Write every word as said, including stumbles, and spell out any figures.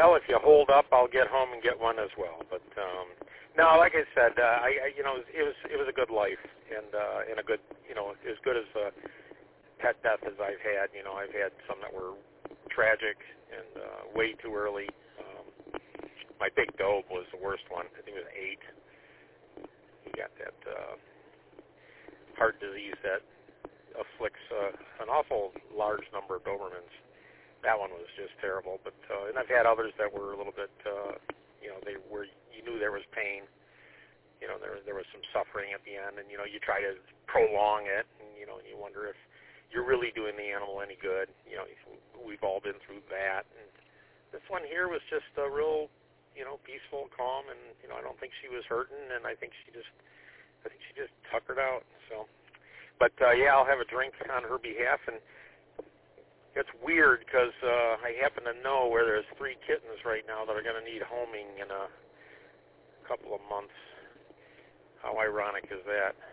well, if you hold up, I'll get home and get one as well. But um, no, like I said, uh, I, I you know it was it was a good life and uh, and a good you know as good as a pet death as I've had. You know, I've had some that were tragic and uh, way too early. Um, my big Dobe was the worst one. I think it was eight. He got that uh, heart disease that afflicts uh, an awful large number of Dobermans. That one was just terrible. But uh, and I've had others that were a little bit, uh, you know, they were you knew there was pain. You know, there there was some suffering at the end, and you know, you try to prolong it, and you know, you wonder if you're really doing the animal any good. You know, we've all been through that. And this one here was just a real, you know, peaceful, calm, and you know, I don't think she was hurting, and I think she just, I think she just tuckered out. So, but uh, yeah, I'll have a drink on her behalf, and it's weird because uh, I happen to know where there's three kittens right now that are going to need homing in a couple of months. How ironic is that?